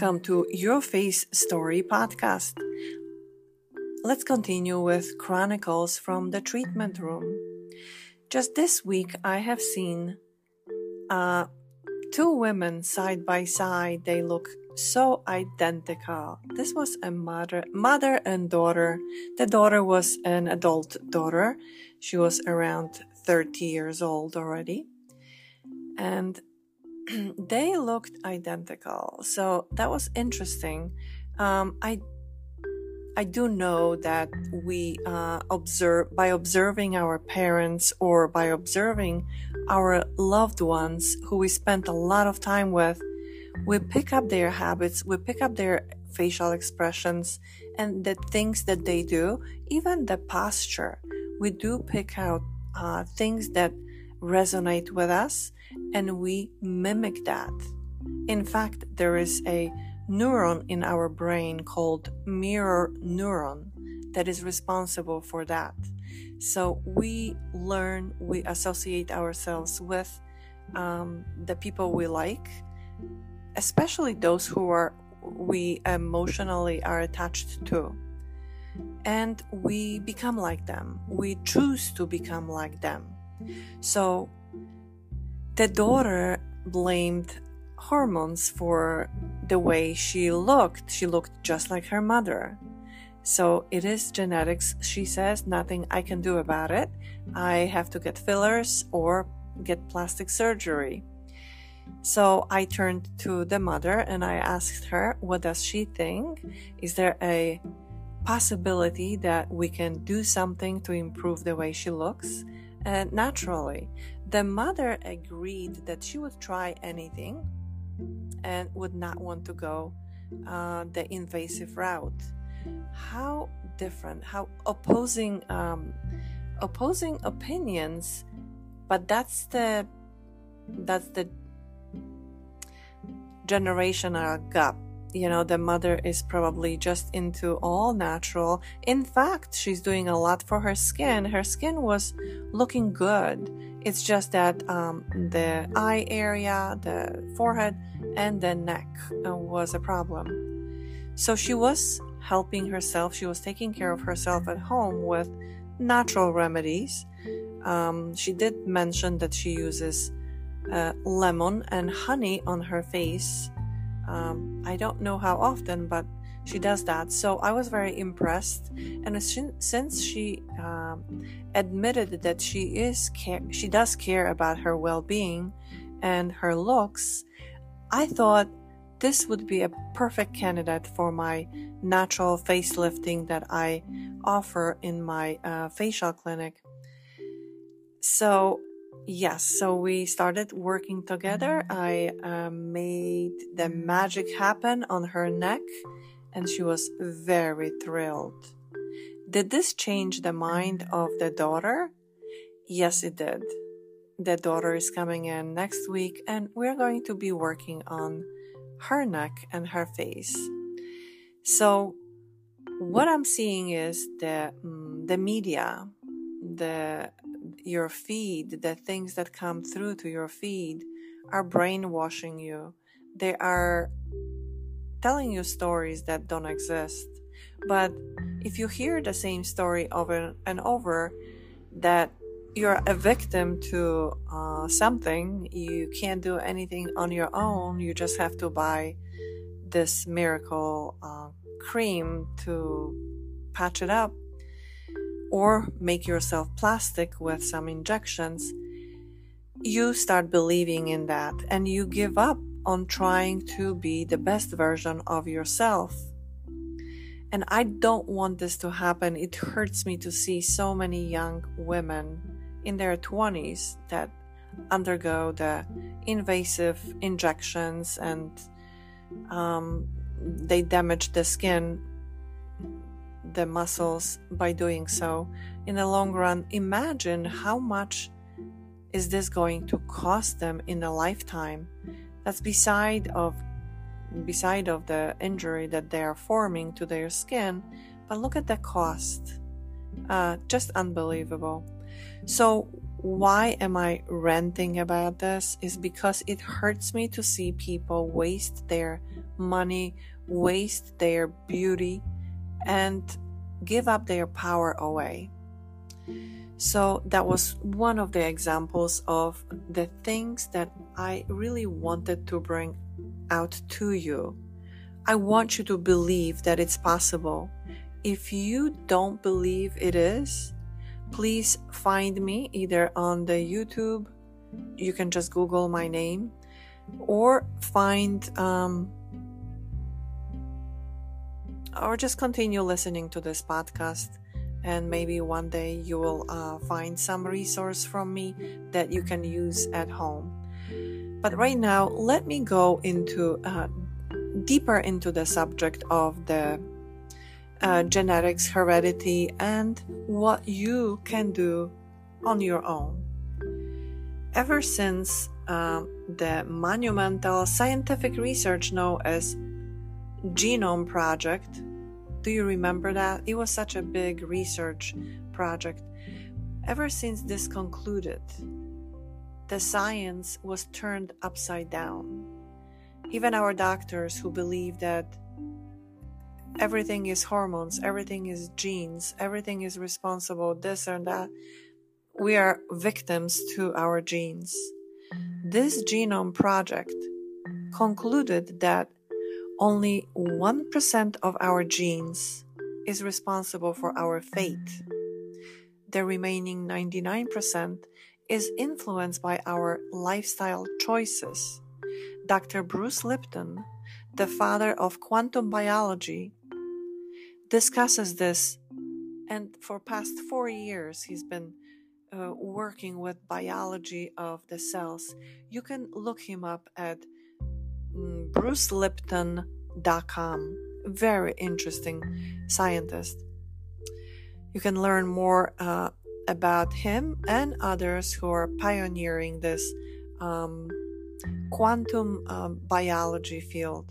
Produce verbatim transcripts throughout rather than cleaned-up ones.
Welcome to Your Face Story podcast. Let's continue with chronicles from the treatment room. Just this week, I have seen uh, two women side by side. They look so identical. This was a mother, mother and daughter. The daughter was an adult daughter. She was around thirty years old already. And they looked identical. So that was interesting. Um, I I do know that we uh, observe by observing our parents or by observing our loved ones who we spent a lot of time with, we pick up their habits, we pick up their facial expressions and the things that they do, even the posture. We do pick out uh, things that resonate with us, and we mimic that. In fact, there is a neuron in our brain called mirror neuron that is responsible for that. So we learn, we associate ourselves with um, the people we like, especially those who are we emotionally are attached to. And we become like them. We choose to become like them. So the daughter blamed hormones for the way she looked. She looked just like her mother. So it is genetics, she says, nothing I can do about it. I have to get fillers or get plastic surgery. So I turned to the mother and I asked her, what does she think? Is there a possibility that we can do something to improve the way she looks? And naturally, the mother agreed that she would try anything and would not want to go uh, the invasive route. How different, how opposing, um, opposing opinions, but that's the that's the generational gap. You know, the mother is probably just into all natural. In fact, she's doing a lot for her skin. Her skin was looking good. It's just that um, the eye area, the forehead, and the neck uh, was a problem. So she was helping herself. She was taking care of herself at home with natural remedies. Um, she did mention that she uses uh, lemon and honey on her face. Um, I don't know how often, but she does that. So I was very impressed. And since she um, admitted that she is care- she does care about her well-being and her looks, I thought this would be a perfect candidate for my natural facelifting that I offer in my uh, facial clinic. So yes, so we started working together. I uh, made the magic happen on her neck, and she was very thrilled. Did this change the mind of the daughter? Yes, it did. The daughter is coming in next week, and we're going to be working on her neck and her face. So what I'm seeing is the um, the media, the your feed, the things that come through to your feed are brainwashing you. They are telling you stories that don't exist. But if you hear the same story over and over, that you're a victim to uh, something, you can't do anything on your own, you just have to buy this miracle uh, cream to patch it up, or make yourself plastic with some injections, you start believing in that and you give up on trying to be the best version of yourself. And I don't want this to happen. It hurts me to see so many young women in their twenties that undergo the invasive injections and um, they damage the skin, the muscles by doing so. In the long run, imagine how much is this going to cost them in a lifetime. That's beside of beside of the injury that they are forming to their skin, but look at the cost. Uh, just unbelievable. So why am I ranting about this? Is because it hurts me to see people waste their money, waste their beauty, and give up their power away. So that was one of the examples of the things that I really wanted to bring out to you. I want you to believe that it's possible. If you don't believe it is, please find me either on the YouTube, you can just Google my name, or find, um, or just continue listening to this podcast. And maybe one day you will uh, find some resource from me that you can use at home. But right now, let me go into uh, deeper into the subject of the uh, genetics, heredity, and what you can do on your own. Ever since um, the monumental scientific research known as Genome Project, do you remember that? It was such a big research project. Ever since this concluded, the science was turned upside down. Even our doctors who believe that everything is hormones, everything is genes, everything is responsible, this and that, we are victims to our genes. This Genome Project concluded that only one percent of our genes is responsible for our fate. The remaining ninety-nine percent is influenced by our lifestyle choices. Doctor Bruce Lipton, the father of quantum biology, discusses this, and for past four years he's been uh, working with biology of the cells. You can look him up at bruce lipton dot com. Very interesting scientist. You can learn more uh, about him and others who are pioneering this um, quantum um, biology field.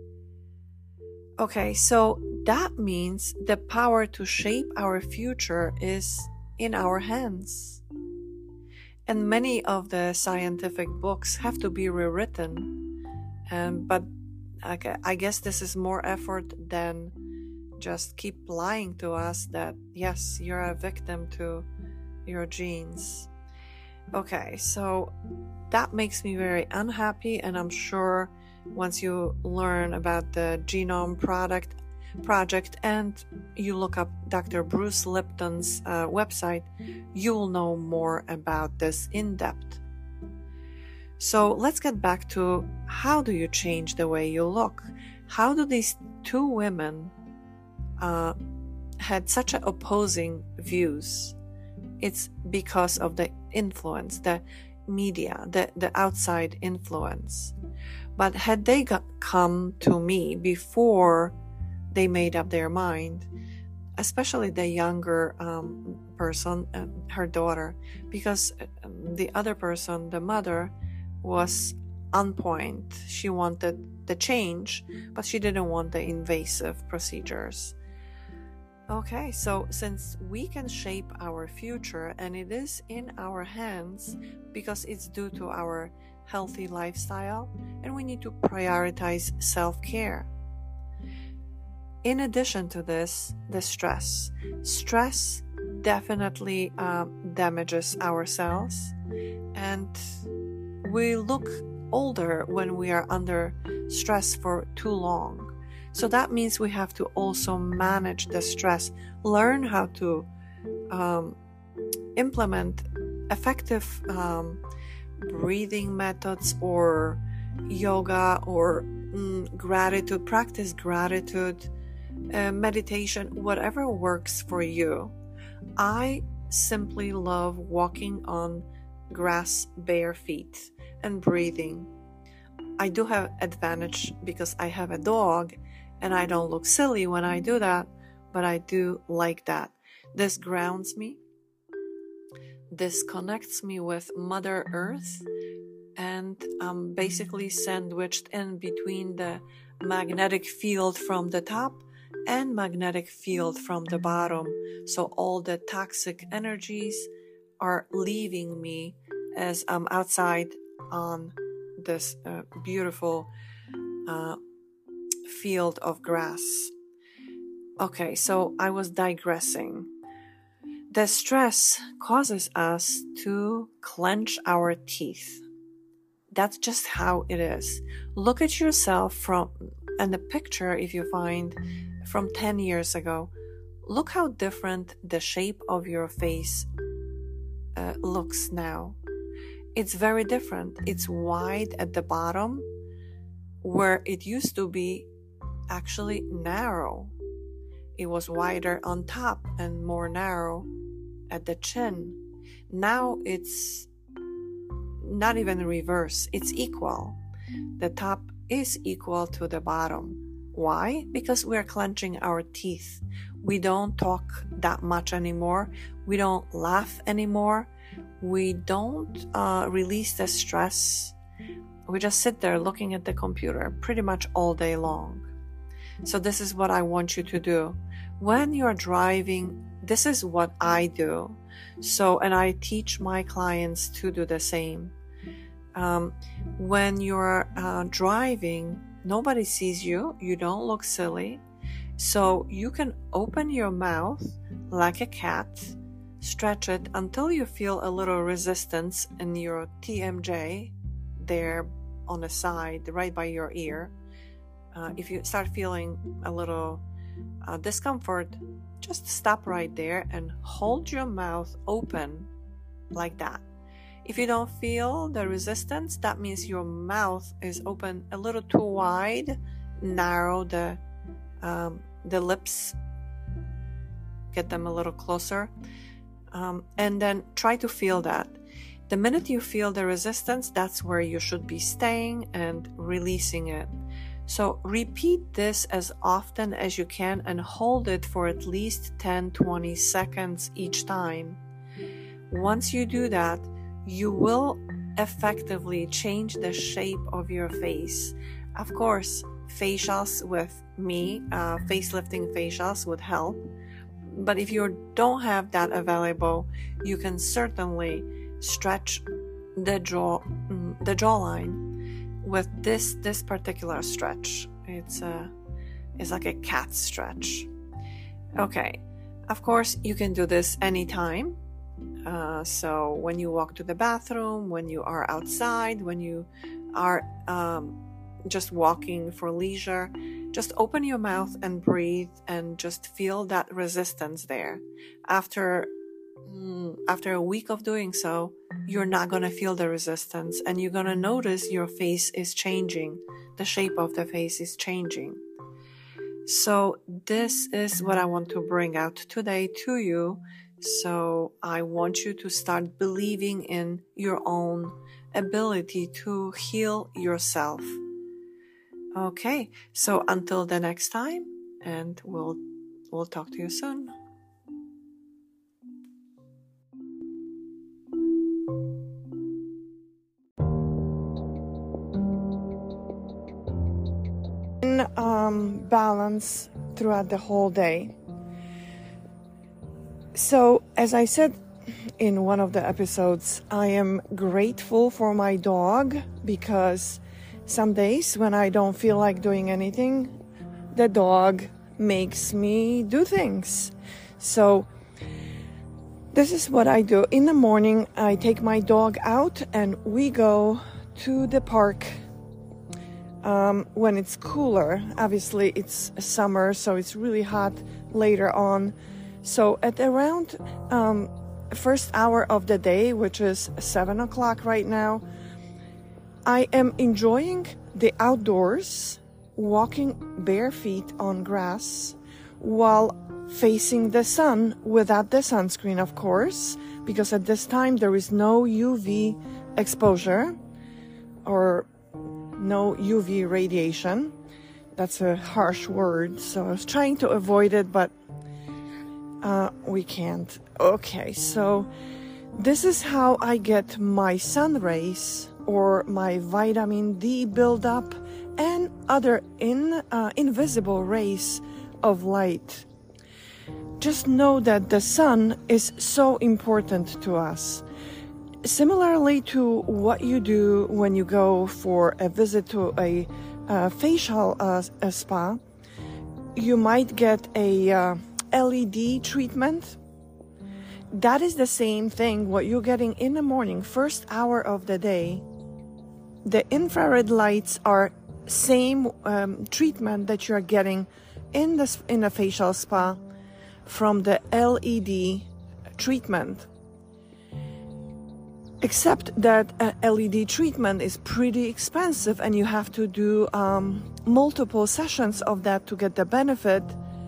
Okay, so that means the power to shape our future is in our hands. And many of the scientific books have to be rewritten. Um, but okay, I guess this is more effort than just keep lying to us that, yes, you're a victim to your genes. Okay, so that makes me very unhappy, and I'm sure once you learn about the Genome product, project and you look up Doctor Bruce Lipton's uh, website, you'll know more about this in depth. So let's get back to how do you change the way you look? How do these two women uh, had such a opposing views? It's because of the influence, the media, the, the outside influence. But had they got, come to me before they made up their mind, especially the younger um, person, uh, her daughter, because the other person, the mother, was on point. She wanted the change, but she didn't want the invasive procedures. Okay, so since we can shape our future and it is in our hands because it's due to our healthy lifestyle, and we need to prioritize self-care. In addition to this, the stress. Stress definitely uh, damages our cells, and we look older when we are under stress for too long. So that means we have to also manage the stress, learn how to um, implement effective um, breathing methods or yoga or mm, gratitude, practice gratitude, uh, meditation, whatever works for you. I simply love walking on grass bare feet and breathing. I do have advantage because I have a dog and I don't look silly when I do that, but I do like that. This grounds me. This connects me with Mother Earth, and I'm basically sandwiched in between the magnetic field from the top and magnetic field from the bottom. So all the toxic energies are leaving me as I'm outside on this uh, beautiful uh, field of grass. Okay, so I was digressing. The stress causes us to clench our teeth. That's just how it is. Look at yourself from, and the picture, if you find, from ten years ago. Look how different the shape of your face uh, looks now. It's very different. It's wide at the bottom, where it used to be actually narrow. It was wider on top and more narrow at the chin. Now it's not even reverse. It's equal. The top is equal to the bottom. Why? Because we're clenching our teeth. We don't talk that much anymore. We don't laugh anymore. We don't uh, release the stress. We just sit there looking at the computer pretty much all day long. So this is what I want you to do. When you're driving, this is what I do. So, and I teach my clients to do the same. Um, when you're uh, driving, nobody sees you. You don't look silly. So you can open your mouth like a cat, stretch it until you feel a little resistance in your T M J there on the side, right by your ear. Uh, if you start feeling a little uh, discomfort, just stop right there and hold your mouth open like that. If you don't feel the resistance, that means your mouth is open a little too wide. Narrow the um, the lips, get them a little closer, um, and then try to feel that. The minute you feel the resistance, that's where you should be staying and releasing it. So repeat this as often as you can and hold it for at least ten to twenty seconds each time. Once you do that, you will effectively change the shape of your face. Of course, facials with me, uh, facelifting facials would help. But if you don't have that available, you can certainly stretch the jaw, the jawline with this this particular stretch. It's a, it's like a cat stretch. Okay, of course you can do this anytime. Uh, so when you walk to the bathroom, when you are outside, when you are um, just walking for leisure, just open your mouth and breathe and just feel that resistance there. After mm, after a week of doing so, you're not going to feel the resistance and you're going to notice your face is changing. The shape of the face is changing. So this is what I want to bring out today to you. So I want you to start believing in your own ability to heal yourself. Okay, so until the next time, and we'll we'll talk to you soon. In um, balance throughout the whole day. So, as I said in one of the episodes, I am grateful for my dog because some days when I don't feel like doing anything, the dog makes me do things. So, this is what I do. In the morning, I take my dog out and we go to the park um, when it's cooler. Obviously, it's summer, so it's really hot later on. So at around um, first hour of the day, which is seven o'clock right now, I am enjoying the outdoors, walking bare feet on grass while facing the sun without the sunscreen, of course, because at this time there is no U V exposure or no U V radiation. That's a harsh word, so I was trying to avoid it, but Uh, we can't. Okay, so this is how I get my sun rays or my vitamin D buildup and other in, uh, invisible rays of light. just know that the sun is so important to us. Similarly to what you do when you go for a visit to a, uh, facial uh, a spa, you might get a uh, L E D treatment. That is the same thing what you're getting in the morning, first hour of the day. The infrared lights are same um, treatment that you're getting in the in a facial spa from the L E D treatment. Except that uh, L E D treatment is pretty expensive and you have to do um, multiple sessions of that to get the benefit.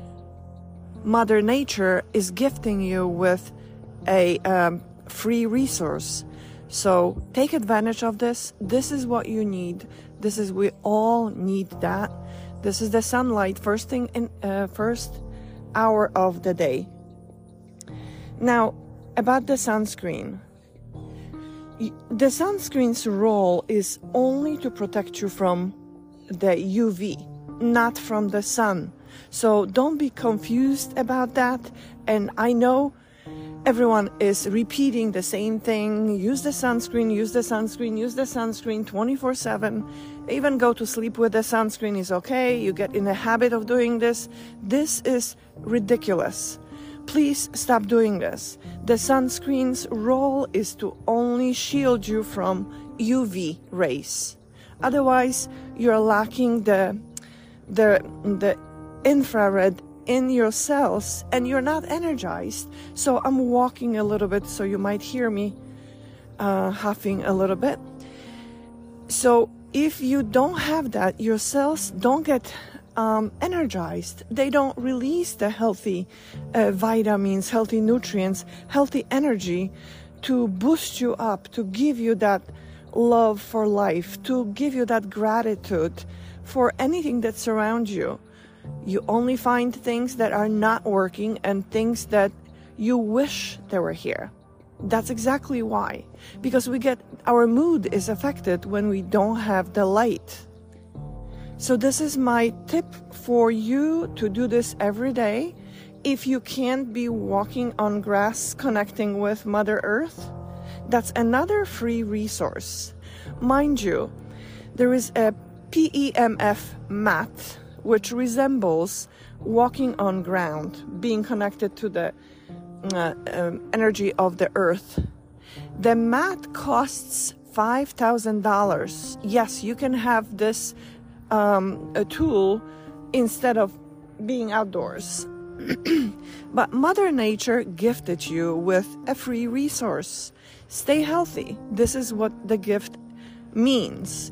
Mother Nature is gifting you with a um, free resource. So take advantage of this. This is what you need. This is, we all need that. This is the sunlight, first thing in uh, first hour of the day. Now, about the sunscreen. The sunscreen's role is only to protect you from the U V, not from the sun. So don't be confused about that. And I know everyone is repeating the same thing. Use the sunscreen, use the sunscreen, use the sunscreen twenty-four seven. Even go to sleep with the sunscreen is okay. You get in the habit of doing this. This is ridiculous. Please stop doing this. The sunscreen's role is to only shield you from U V rays. Otherwise, you're lacking the, the, the infrared in your cells and you're not energized. So I'm walking a little bit, so you might hear me uh, huffing a little bit. So if you don't have that, your cells don't get um, energized. They don't release the healthy uh, vitamins, healthy nutrients, healthy energy to boost you up, to give you that love for life, to give you that gratitude for anything that surrounds you. You only find things that are not working and things that you wish they were here. That's exactly why. Because we get, our mood is affected when we don't have the light. So this is my tip for you to do this every day. If you can't be walking on grass, connecting with Mother Earth, that's another free resource. Mind you, there is a P E M F mat, which resembles walking on ground, being connected to the uh, um, energy of the earth. The mat costs five thousand dollars. Yes, you can have this um, a tool instead of being outdoors. But Mother Nature gifted you with a free resource. Stay healthy. This is what the gift means.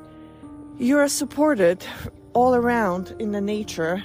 You're supported all around in the nature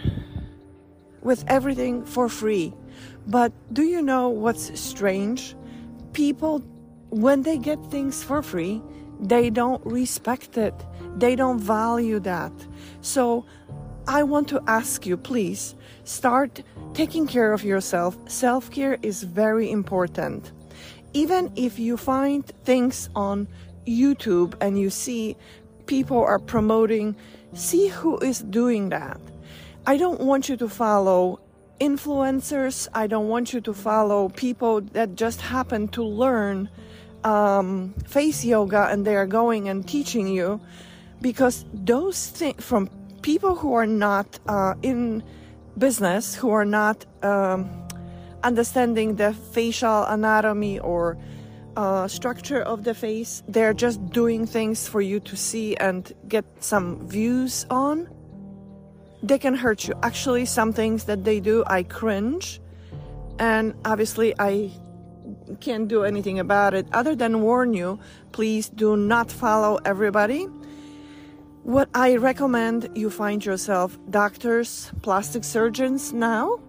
with everything for free. But do you know what's strange? People, when they get things for free, they don't respect it. They don't value that. So I want to ask you, please, start taking care of yourself. Self-care is very important. Even if you find things on YouTube and you see people are promoting, see who is doing that. I don't want you to follow influencers. I don't want you to follow people that just happen to learn um, face yoga and they are going and teaching you, because those things from people who are not uh, in business, who are not um, understanding the facial anatomy or uh, structure of the face, they're just doing things for you to see and get some views on. They can hurt you. Actually, some things that they do, I cringe. And obviously, I can't do anything about it other than warn you, please do not follow everybody. What I recommend, you find yourself doctors, plastic surgeons now,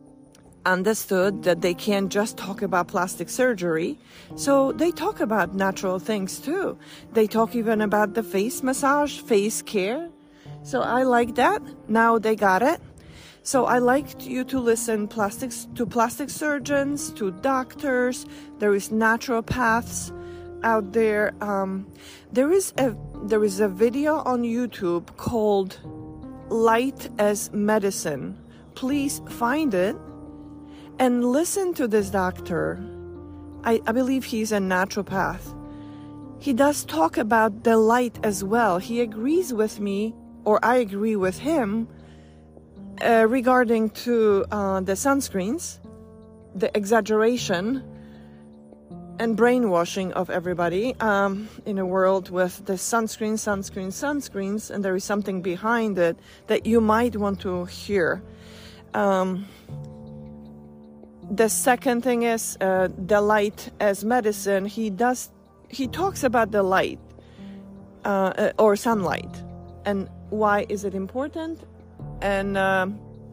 understood that they can't just talk about plastic surgery, so they talk about natural things too. They talk even about the face massage, face care. So I like that. Now they got it. So I like you to listen plastics to plastic surgeons, to doctors. There is naturopaths out there. Um, there is a there is a video on YouTube called Light as Medicine. Please find it And listen to this doctor. I, I believe he's a naturopath. He does talk about the light as well. He agrees with me, or I agree with him, uh, regarding to uh, the sunscreens, the exaggeration and brainwashing of everybody um, in a world with the sunscreen, sunscreen, sunscreens, and there is something behind it that you might want to hear. Um, the second thing is uh, the light as medicine. He does, he talks about the light uh, or sunlight and why is it important. And uh,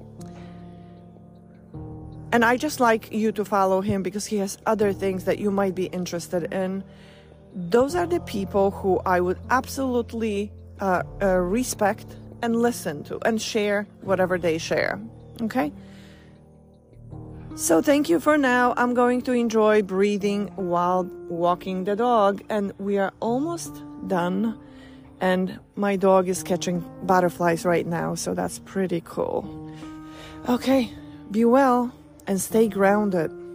And I just like you to follow him because he has other things that you might be interested in. Those are the people who I would absolutely uh, uh, respect and listen to and share whatever they share. Okay? So thank you for now. I'm going to enjoy breathing while walking the dog, and we are almost done. And my dog is catching butterflies right now, so that's pretty cool. Okay, be well. And stay grounded.